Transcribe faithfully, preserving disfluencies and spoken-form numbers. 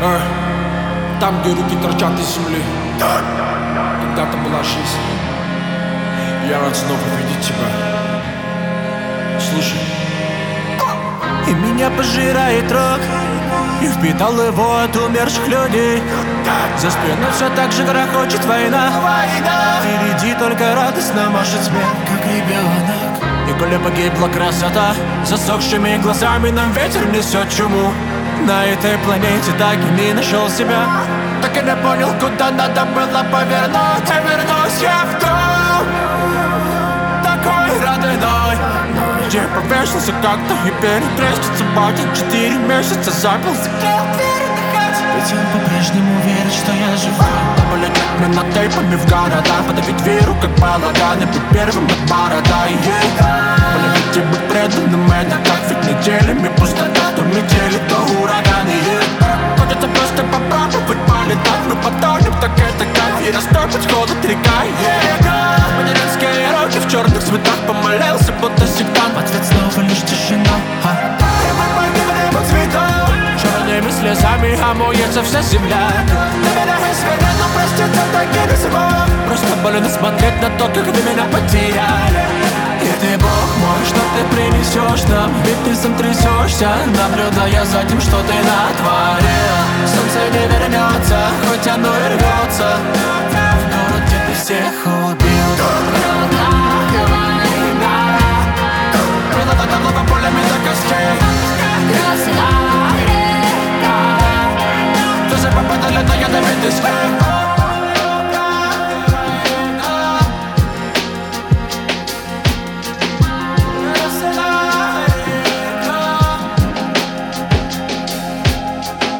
Эй, там, где руки торчат из земли, когда-то была жизнь. Я рад снова видеть тебя. Слушай. И меня пожирает рок, и впитал его от умерших людей. За спиной все так же грохочет война. Впереди только радостно машет смех, как ребенок. И коли погибла красота, засохшими глазами нам ветер несет чуму. На этой планете так и не нашел себя, так и не понял, куда надо было повернуть. И вернусь я в дом, такой родной, где повешался как-то и перекрестится батя. Четыре месяца запил, закрыл дверь отдыхать. Ведь он по-прежнему верит, что я живой. Полететь мне над тейпами в города, подавить веру, как балаган, и быть первым от борода. Полюбить и быть преданным, это как ведь неделями пустота. То метели, то ураганы. Хочется просто попробовать полетать, мы потонем, так это кайф. И растопить холод река. Материнские руки в черных цветах, помолился, будто сектант. В ответ снова лишь тишина. И мы погибли под цветом, черными слезами омоется вся земля. Доверяй себе, но проститься так и не смог. Просто больно смотреть на то, как вы меня потеряли. И ты, Бог мой, что ты принесешь нам? Ведь ты сам трясешься, наблюдая за тем, что ты натворил.